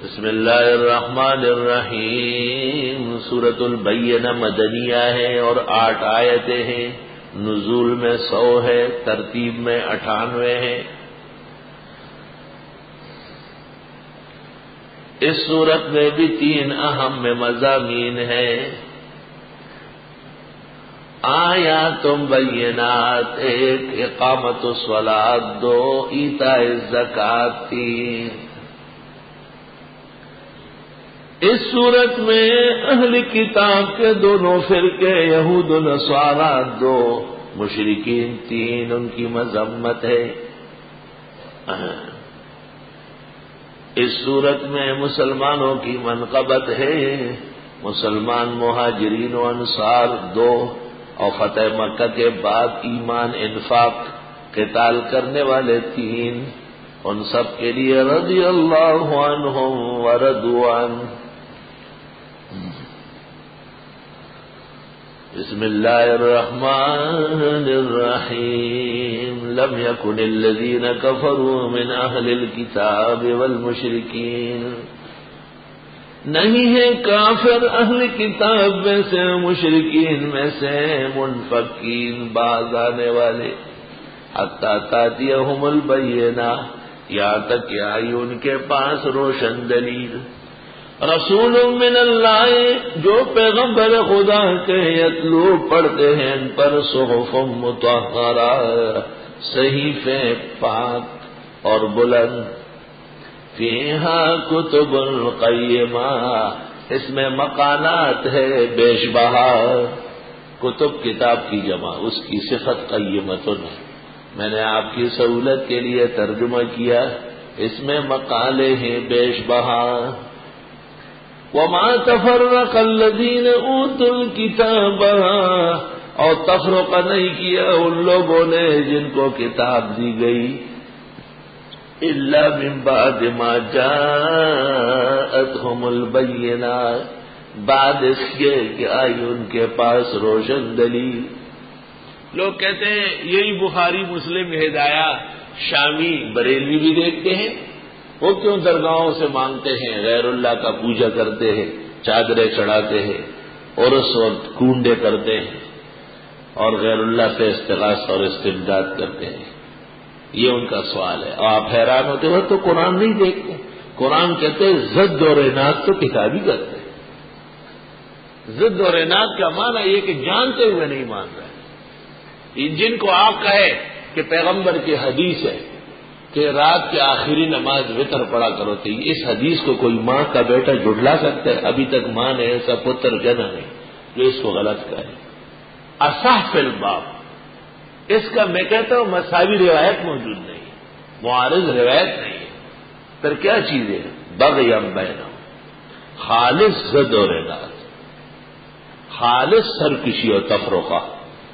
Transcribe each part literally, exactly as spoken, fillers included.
بسم اللہ الرحمن الرحیم. سورۃ البینہ مدنیہ ہے اور آٹھ آیتیں ہیں. نزول میں سو ہے، ترتیب میں اٹھانوے ہے. اس سورت میں بھی تین اہم مضامین ہیں. آیات بینات ایک، اقامت الصلاۃ دو، ایتاء الزکوٰۃ تین. اس صورت میں اہل کتاب کے دونوں فرقے یہود و نصارا دو، مشرکین تین، ان کی مذمت ہے. اس صورت میں مسلمانوں کی منقبت ہے. مسلمان مہاجرین و انصار دو، اور فتح مکہ کے بعد ایمان انفاق قتال کرنے والے تین. ان سب کے لیے رضی اللہ عنہم ورضوا عنہ. بسم اللہ الرحمن الرحیم. لم يكن الذين كفروا من اہل الكتاب والمشرکین. نہیں ہے کافر اہل کتاب میں سے، مشرکین میں سے، منفکین باز آنے والے. حتی تاتیہم البینہ، یہاں تک کہ آئی ان کے پاس روشن دلیل. رسول من اللہ، جو پیغمبر خدا کے، یتلو پڑھتے ہیں ان پر صحف مطہرہ، صحیفے پاک اور بلند. فیہا کتب قیمہ، اس میں مقالات ہے بیش بہا. کتب کتاب کی جمع، اس کی صفت قیمتن ہے. میں نے آپ کی سہولت کے لیے ترجمہ کیا. اس میں مقالے ہیں بیش بہا. وما تفرق الذین اوتوا الکتاب، اور تفرقہ نہیں کیا ان لوگوں نے جن کو کتاب دی گئی. الا من بعد ما جاءتهم البینات، بعد اس کے کہ آئی ان کے پاس روشن دلیل. لوگ کہتے ہیں یہی بخاری مسلم ہدایہ شامی بریلوی بھی دیکھتے ہیں. وہ کیوں درگاہوں سے مانگتے ہیں، غیر اللہ کا پوجا کرتے ہیں، چادریں چڑھاتے ہیں اور اس وقت کونڈے کرتے ہیں اور غیر اللہ سے استغاثہ اور استمداد کرتے ہیں. یہ ان کا سوال ہے. اور آپ حیران ہوتے ہو تو قرآن نہیں دیکھتے. قرآن کہتے ہیں ضد اور عناد تو کتابی کرتے ہیں. ضد اور عناد کا معنی یہ کہ جانتے ہوئے نہیں مان رہے. جن کو آپ کہے کہ پیغمبر کی حدیث ہے کہ رات کی آخری نماز وتر پڑا کرو تھی، اس حدیث کو کوئی ماں کا بیٹا جھٹلا سکتا ہے؟ ابھی تک ماں نے ایسا پتر جنا نہیں جو اس کو غلط کہے. اصح فی الباب، اس کا میں کہتا ہوں مساوی روایت موجود نہیں، معارض روایت نہیں ہے. پھر کیا چیز ہے؟ بغی بینہم، خالص ضد و عناد، خالص سرکشی اور تفرقہ.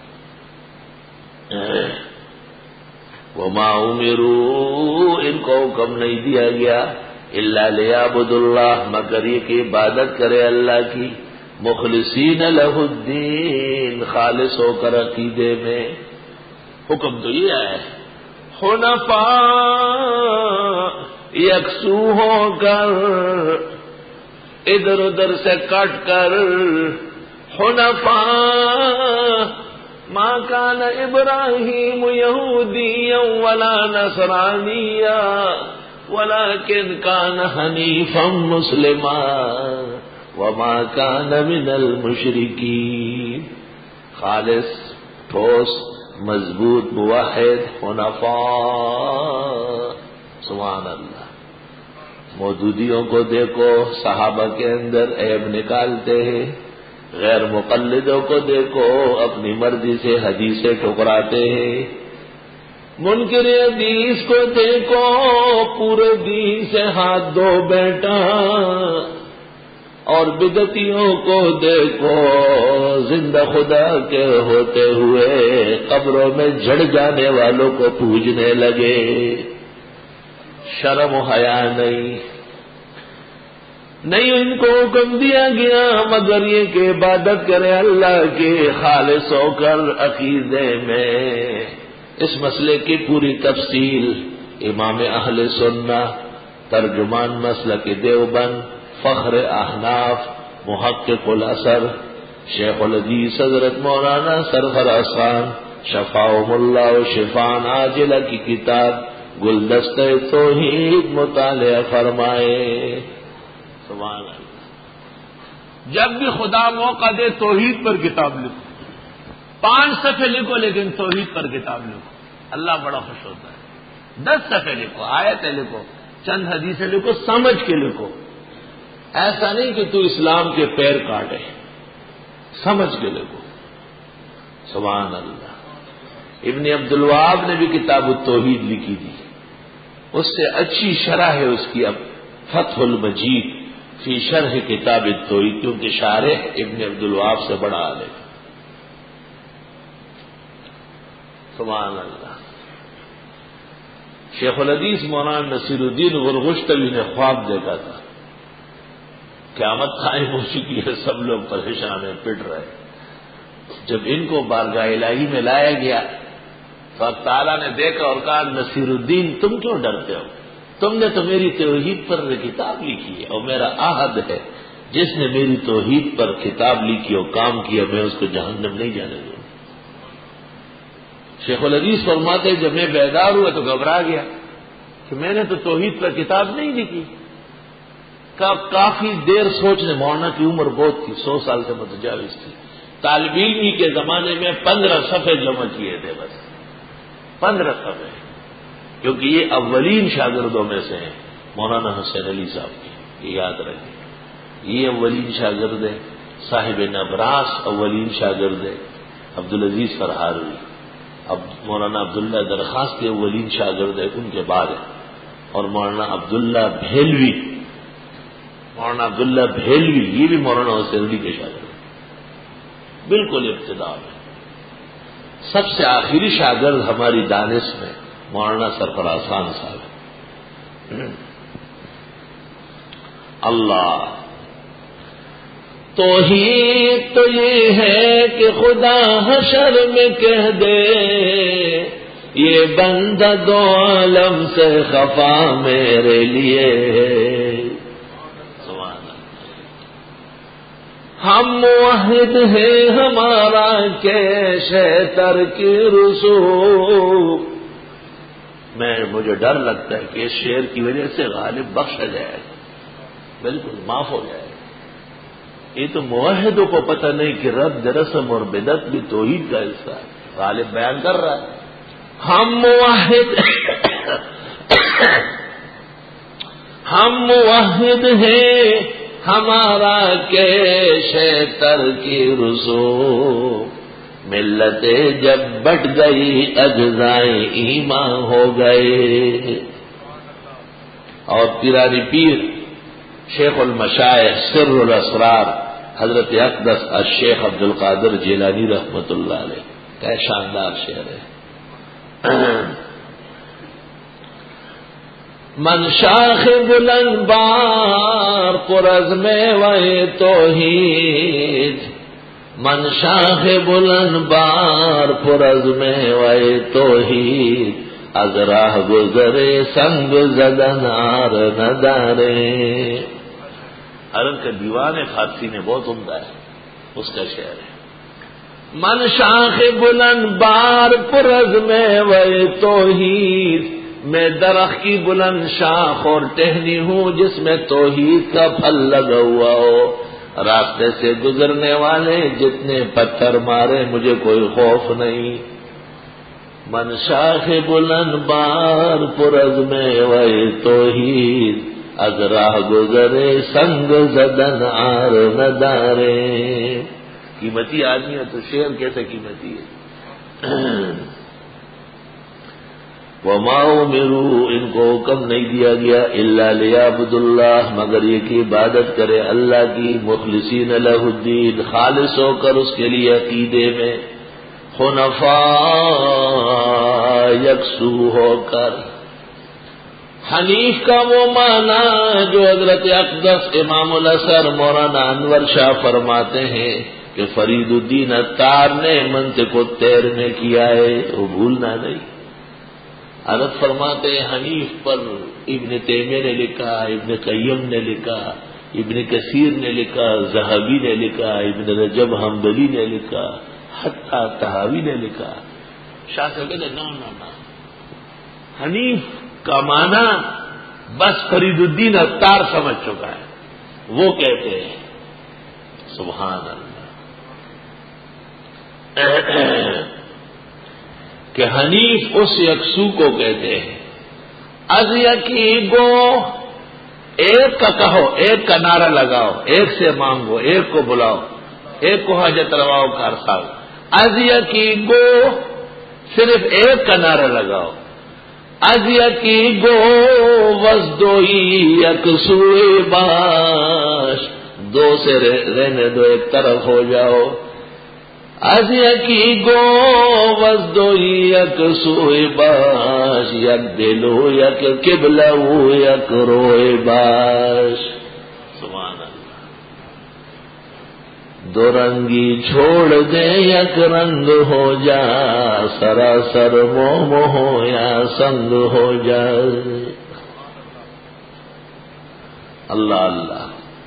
وما امروا، ان کو حکم نہیں دیا گیا الا لیعبدوا اللہ، مگر یہ کہ عبادت کرے اللہ کی، مخلصین لہ الدین، خالص ہو کر عقیدے میں. حکم تو یہ آیا ہے حنفاء، یکسو ہو کر، ادھر ادھر سے کٹ کر. حنفاء ما کان ابراہیم یہودیا ولا نصرانیا ولکن کان حنیفا مسلما وما کان من المشرکین. خالص، ٹھوس، مضبوط، موحد، حنفاء. سبحان اللہ. مودودیوں کو دیکھو، صحابہ کے اندر عیب نکالتے ہیں. غیر مقلدوں کو دیکھو، اپنی مرضی سے حدیثیں ٹھکراتے ہیں. منکر حدیث کو دیکھو، پورے دین سے ہاتھ دھو بیٹھا. اور بدعتیوں کو دیکھو، زندہ خدا کے ہوتے ہوئے قبروں میں جھڑ جانے والوں کو پوجنے لگے. شرم و حیا نہیں. نہیں ان کو حکم دیا گیا مگر یہ کہ عبادت کرے اللہ کے، خالص ہو کر عقیدے میں. اس مسئلے کی پوری تفصیل امام اہل سنہ ترجمان مسلک دیوبند، فخر احناف، محقق الاثر، شیخ الحدیث حضرت مولانا سرور احسان شفاؤم اللہ و شفان عاجلہ کی کتاب گلدستہ توحید مطالعہ فرمائے. سبحان اللہ. جب بھی خدا موقع دے توحید پر کتاب لکھو، پانچ صفحے لکھو لیکن توحید پر کتاب لکھو، اللہ بڑا خوش ہوتا ہے. دس صفحے لکھو، آیتیں لکھو، چند حدیثیں لکھو، سمجھ کے لکھو. ایسا نہیں کہ تو اسلام کے پیر کاٹے، سمجھ کے لکھو. سبحان اللہ. ابن عبد الوہاب نے بھی کتاب التوحید لکھی تھی، اس سے اچھی شرح ہے اس کی اب فتح المجید فی شرح کتاب التوحید، کیونکہ شارح ابن عبد الوہاب سے بڑا عالم. سبحان اللہ. شیخ الحدیث مولانا نصیر الدین غرغشتوی نے خواب دیکھا تھا، قیامت قائم ہو چکی ہے، سب لوگ پریشان ہیں، پٹ رہے. جب ان کو بارگاہ الہی میں لایا گیا تو اب تعالیٰ نے دیکھا اور کہا نصیر الدین تم کیوں ڈرتے ہو؟ تم نے تو میری توحید پر کتاب لکھی ہے اور میرا عہد ہے جس نے میری توحید پر کتاب لکھی اور کام کیا میں اس کو جہنم نہیں جانے دوں. شیخ الحدیث فرماتے جب میں بیدار ہوا تو گھبرا گیا کہ میں نے تو توحید پر کتاب نہیں لکھی. کافی دیر سوچنے، مولانا کی عمر بہت تھی، سو سال سے متجاوز تھی. طالب علمی کے زمانے میں پندرہ صفحے جمع کیے تھے، بس پندرہ صفحے، کیونکہ یہ اولین شاگردوں میں سے ہیں مولانا حسین علی صاحب کی، یہ یاد رکھیں. یہ اولین شاگرد ہیں. صاحب نبراس اولین شاگرد ہیں، عبدالعزیز فرہاروی. اب مولانا عبداللہ درخواست کے اولین شاگرد ہیں، ان کے بعد ہیں. اور مولانا عبداللہ بھیلوی، مولانا عبداللہ بھیلوی یہ بھی مولانا حسین علی کے شاگرد ہیں، بالکل ابتدا میں. سب سے آخری شاگرد ہماری دانش میں مولانا سرفراز احسان صاحب. اللہ. توحید تو یہ ہے کہ خدا حشر میں کہہ دے یہ بندہ دو عالم سے خفا میرے لیے. ہم موحد ہیں ہمارا کیش ہے ترک رسوخ. میں مجھے ڈر لگتا ہے کہ اس شعر کی وجہ سے غالب بخشا جائے، بالکل معاف ہو جائے. یہ تو موحدوں کو پتہ نہیں کہ رد رسم اور بدعت بھی توحید کا حصہ ہے. غالب بیان کر رہا ہے ہم موحد ہم موحد ہیں ہمارا کیش ہے ترک رسوخ. ملتیں جب بٹ گئی اجزائے ایمان ہو گئے. اور پیرانی پیر شیخ المشائخ سر الاسرار حضرت اقدس الشیخ عبد القادر جیلانی رحمت اللہ علیہ، کیا شاندار شعر ہے. من شاخ بلند بار پرز میں وے توحید، من شاخ بلند بار پرز میں وے توحید، از راہ گزرے سنگ زدن آر ندارے. عرب کا دیوان فارسی میں بہت عمدہ ہے، اس کا شعر ہے. من شاخ بلند بار پرز میں وے توحید، میں درخت کی بلند شاخ اور ٹہنی ہوں جس میں توحید کا پھل لگا ہوا ہو. راستے سے گزرنے والے جتنے پتھر مارے مجھے کوئی خوف نہیں. من شاخ بلند بار پرز میں وے توحید، از راہ گزرے سنگ زدن آر ندارے. قیمتی آدمی ہے تو شعر کیسے قیمتی ہے. وما امروا، ان کو حکم نہیں دیا گیا الا لیعبدوا اللہ، مگر یہ کہ عبادت کرے اللہ کی، مخلصین لہ الدین، خالص ہو کر اس کے لیے عقیدے میں، حنفاء یکسو ہو کر. حنیف کا وہ معنی جو حضرت اقدس امام الاثر مولانا انور شاہ فرماتے ہیں کہ فرید الدین عطار نے منطق الطیر میں کیا ہے، وہ بھولنا نہیں. حضرت فرماتے ہیں حنیف پر ابن تیمیہ نے لکھا، ابن قیم نے لکھا، ابن کثیر نے لکھا، ذہبی نے لکھا، ابن رجب حنبلی نے لکھا، حتی طحاوی نے لکھا. شاہ صاحب کہتے نو نو نو حنیف کا معنی بس فرید الدین عطار سمجھ چکا ہے. وہ کہتے ہیں سبحان اللہ کہ حنیف اس یکسو کو کہتے ہیں. از یکی گو ایک کا کہو، ایک کا نعرہ لگاؤ، ایک سے مانگو، ایک کو بلاؤ، ایک کو حاجت رواؤ کر ساؤ. از یکی گو صرف ایک کا نعرہ لگاؤ. از یکی گو وزدوئی یکسوئی باش، دو سے رہنے دو، ایک طرف ہو جاؤ. از یکی گو وزدوئی یکسوئی باش، یک دلو یک قبلو یک روئی باش. سبحان اللہ. دو رنگی چھوڑ دے یک رنگ ہو جا، سراسر موم ہو یا سنگ ہو جائے. اللہ اللہ.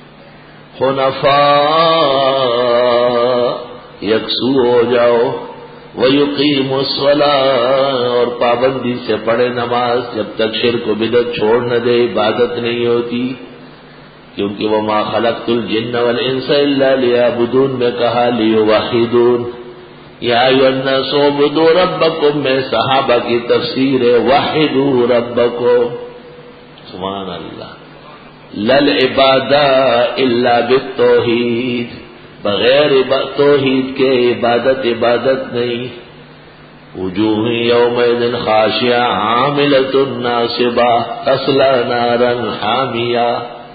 حنفاء یکسو ہو جاؤ. وَيُقِيمُ الصَّلَاةَ اور پابندی سے پڑھے نماز. جب تک شرک و بدعت چھوڑ نہ دے عبادت نہیں ہوتی. کیونکہ وَمَا خَلَقْتُ الْجِنَّ وَالْإِنسَ إِلَّا لِيَعْبُدُونَ میں کہا لِيُوَحِّدُونَ. یا ایھا الناس اعبدوا ربکم میں صحابہ کی تفسیر ہے وحدوا ربکم. سبحان اللہ. للعبادہ الا بالتوحید، بغیر توحید کے عبادت عبادت نہیں. وجوہ یومئذ خاشعہ عاملۃ ناصبہ تصلی نارا حامیہ.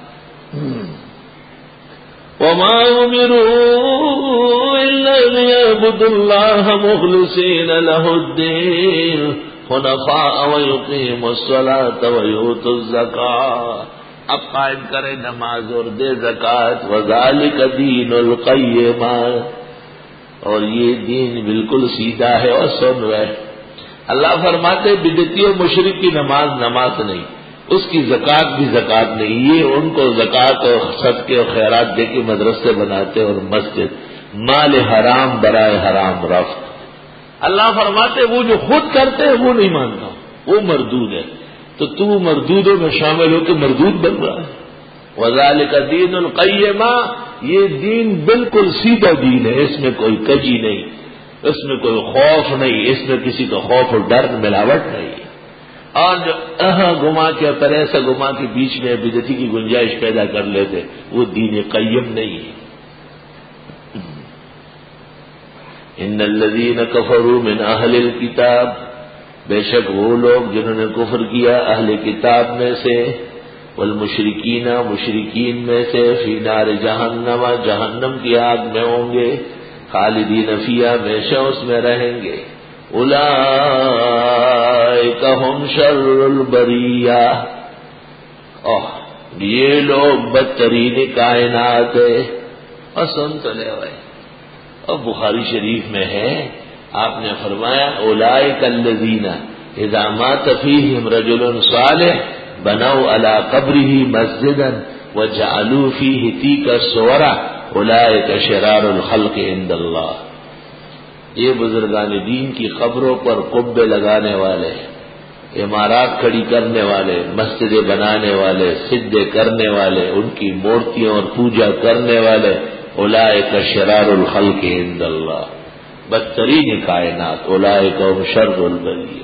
وما امروا الا ليعبدوا الله مخلصين له الدين حنفاء ويقيموا الصلاة ويؤتوا الزكاة. اب قائم کرے نماز اور دے زکات. وذالک دین القیمہ، اور یہ دین بالکل سیدھا ہے. اور سن رہے اللہ فرماتے بدعتی و مشرک کی نماز نماز نہیں، اس کی زکات بھی زکات نہیں. یہ ان کو زکات اور صدقے اور خیرات دے کے مدرسے بناتے اور مسجد. مال حرام برائے حرام رفت. اللہ فرماتے وہ جو خود کرتے ہیں وہ نہیں مانتا، وہ مردود ہے. تو تو مردودوں میں شامل ہو کے مردود بن رہا ہے. وذالک دین القیمہ، یہ دین بالکل سیدھا دین ہے. اس میں کوئی کجی نہیں، اس میں کوئی خوف نہیں، اس میں کسی کا خوف اور ڈر ملاوٹ نہیں. اور جو اہاں گما کے پریسا گما کے بیچ میں بدعتی کی گنجائش پیدا کر لیتے وہ دین قیم نہیں ہے. ان الذین کفروا من اہل الکتاب، بے شک وہ لوگ جنہوں نے کفر کیا اہل کتاب میں سے، والمشرکین مشرکین میں سے، فی نار جہنم جہنم کی آگ میں ہوں گے، خالدین فیہا ہمیشہ اس میں رہیں گے. اولئک ہم شر البریہ، اوہ یہ لوگ بدترین کائنات ہے. اور سن تو لے بھائی، اور بخاری شریف میں ہے آپ نے فرمایا اولئک الذین اذا مات فیہم رجل صالح بنوا علی قبرہ مسجدا وجعلوا فیہ تیک الصور اولئک شرار الخلق عند اللہ. یہ بزرگان دین کی قبروں پر قبے لگانے والے، عمارات کھڑی کرنے والے، مسجدیں بنانے والے، سجدے کرنے والے، ان کی مورتیوں اور پوجا کرنے والے، اولئک شرار الخلق عند اللہ، بدترین کائنات. اولئک هم شر البریہ.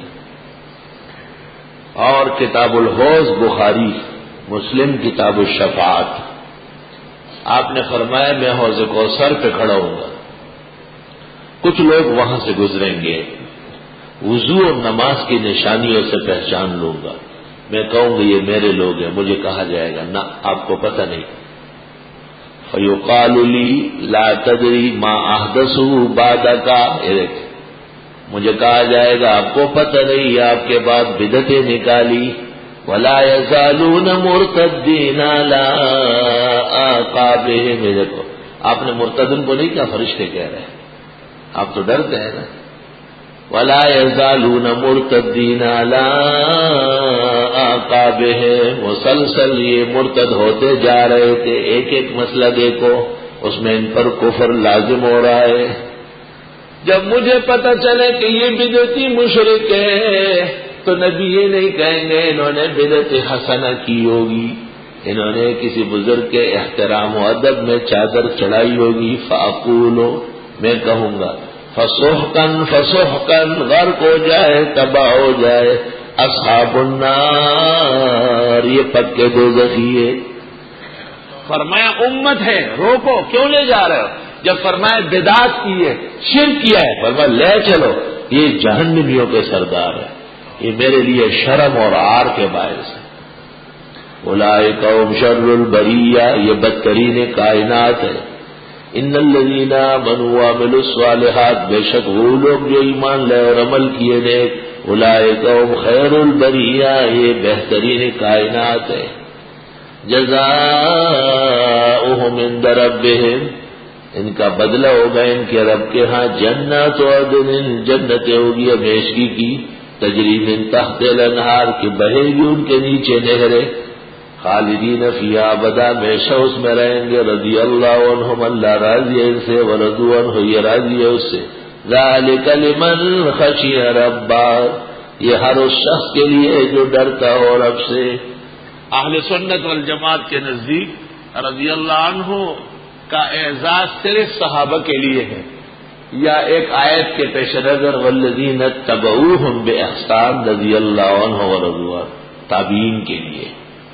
اور کتاب الحوض بخاری، مسلم کتاب الشفاعت، آپ نے فرمایا میں حوض کوثر پہ کھڑا ہوں گا، کچھ لوگ وہاں سے گزریں گے، وضو اور نماز کی نشانیوں سے پہچان لوں گا. میں کہوں گا یہ میرے لوگ ہیں. مجھے کہا جائے گا نہ آپ کو پتہ نہیں. فیقال لی لا تدری ما احدثوا بعدک، مجھے کہا جائے گا آپ کو پتہ نہیں آپ کے بعد بدعتیں نکالی. ولا یزالون مرتدین علی اعقابہم، دیکھو آپ نے مرتدن کو نہیں کہا، فرشتے کہہ رہے ہیں، آپ تو ڈرتے ہیں نا. ولا یزالون مرتدین علی اعقابہم، مسلسل یہ مرتد ہوتے جا رہے تھے، ایک ایک مسئلہ دیکھو اس میں ان پر کفر لازم ہو رہا ہے۔ جب مجھے پتہ چلے کہ یہ بدعتی مشرک ہے تو نبی یہ نہیں کہیں گے انہوں نے بدعت حسنہ کی ہوگی، انہوں نے کسی بزرگ کے احترام و ادب میں چادر چڑھائی ہوگی۔ فاقول، میں کہوں گا فسحقاً فسحقاً، غرق ہو جائے، تباہ ہو جائے، اصحاب النار، یہ پکے دوزخی ہے۔ فرمایا امت ہے، روکو، کیوں لے جا رہے ہو؟ جب فرمایا بدعت کی ہے، شرک کیا ہے، فرمایا لے چلو، یہ جہنمیوں کے سردار ہے، یہ میرے لیے شرم اور عار کے باعث ہے۔ اولئک هم شر البریہ، یہ بدترین کائنات ہے۔ ان الذین آمنوا وعملوا الصالحات، بے شک وہ لوگ جو ایمان لائے اور عمل کیے نیک، اولئک هم خیر البریہ، یہ بہترین کائنات ہے۔ جزاؤہم عند ربہم، ان کا بدلہ ہوگا ان کے رب کے ہاں، جنات عدن، جنتیں ہوگی ہمیشگی کی، تجری من تحت الانہار، کی بہے گی ان کے نیچے نہریں، خالدین فیہا ابدا، ہمیشہ اس میں رہیں گے، رضی اللہ عنہم، اللہ راضی ہے ان سے، ورضوا عنہ، یہ راضی ہے اس سے۔ ذالک لمن خشی ربہ، یہ ہر اس شخص کے لیے جو ڈرتا ہو رب سے۔ اہل سنت والجماعت کے نزدیک رضی اللہ عنہ کا اعزاز صرف صحابہ کے لیے ہے، یا ایک آیت کے پیش نظر والذین اتبعوہم باحسان، رضی اللہ عنہ ورضوا عنہ، تابعین کے لیے۔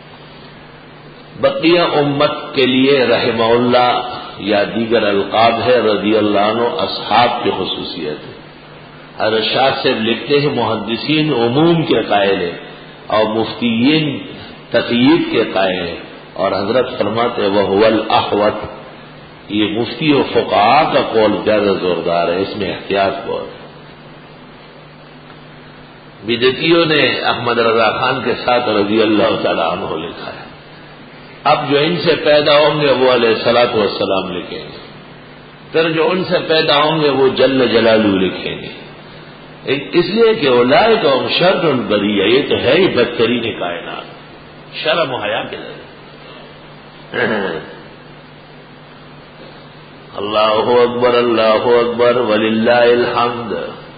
بقیہ امت کے لیے رحمہ اللہ یا دیگر القاب ہے، رضی اللہ عنہ اصحاب کی خصوصیت ہے۔ حضرت شاہ سے لکھتے ہیں محدثین عموم کے قائل ہیں اور مفتیین تقیید کے قائل ہیں، اور حضرت فرماتے وہو الاحوط، یہ مفتی و فقہاء کا قول زیادہ زوردار ہے، اس میں احتیاط بہت ہے۔ بدعتیوں نے احمد رضا خان کے ساتھ رضی اللہ تعالیٰ عنہ لکھا ہے، اب جو ان سے پیدا ہوں گے وہ علیہ الصلوۃ والسلام لکھیں گے، پھر جو ان سے پیدا ہوں گے وہ جل جلالہ لکھیں گے، اس لیے کہ اولئک هم شر البریہ، یہ تو ہے ہی بدترین کائنات، شرم و حیا کے ذریعے۔ اللہ اکبر، اللہ اکبر، وللہ الحمد۔